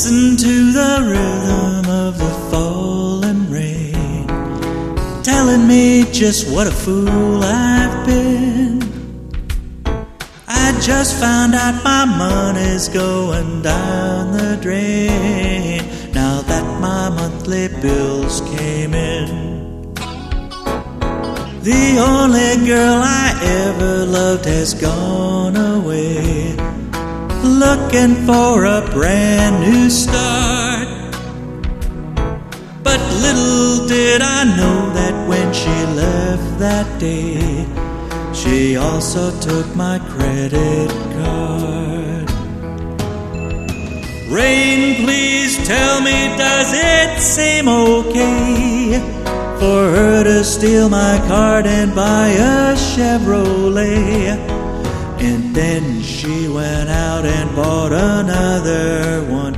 Listen to the rhythm of the falling rain, telling me just what a fool I've been. I just found out my money's going down the drain, now that my monthly bills came in. The only girl I ever loved has gone away, looking for a brand new start. But little did I know that when she left that day, she also took my credit card. Rain, please tell me, does it seem okay for her to steal my card and buy a Chevrolet? And then she went out and bought another one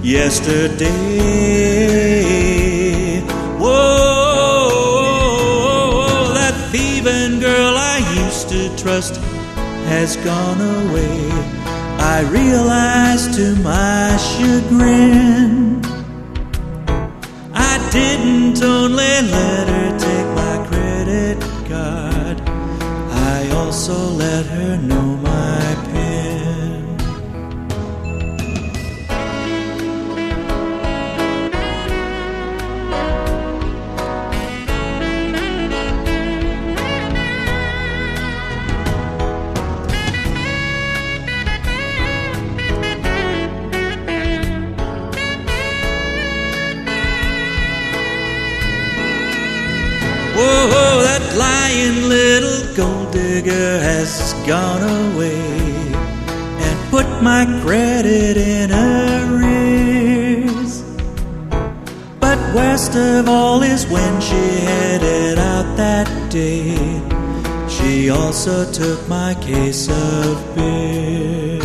yesterday. Whoa, that thieving girl I used to trust has gone away, I realized to my chagrin. I didn't only let her take my credit card, I also let her know my PIN. Whoa, that lying little gold digger has gone away and put my credit in arrears. But worst of all is when she headed out that day, she also took my case of beer.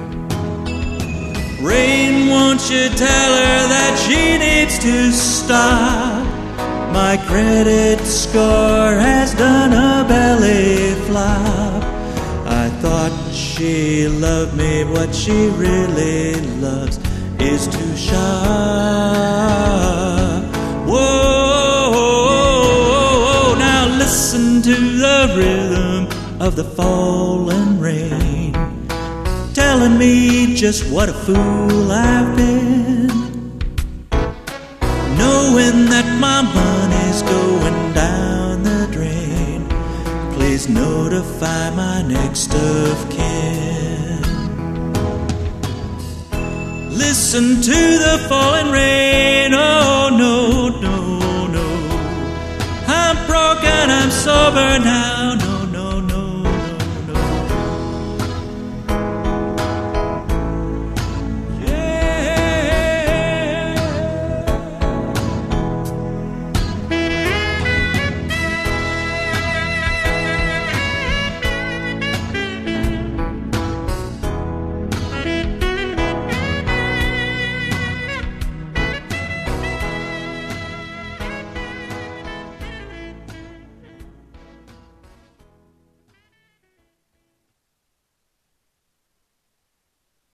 Rain, won't you tell her that she needs to stop? My credit score has done a belly flop. I thought she loved me, what she really loves is to shop. Whoa, now listen to the rhythm of the falling rain, telling me just what a fool I've been, knowing that my money's going down the drain. Please notify my next of kin. Listen to the falling rain, oh no, no, no. I'm broke and I'm sober now.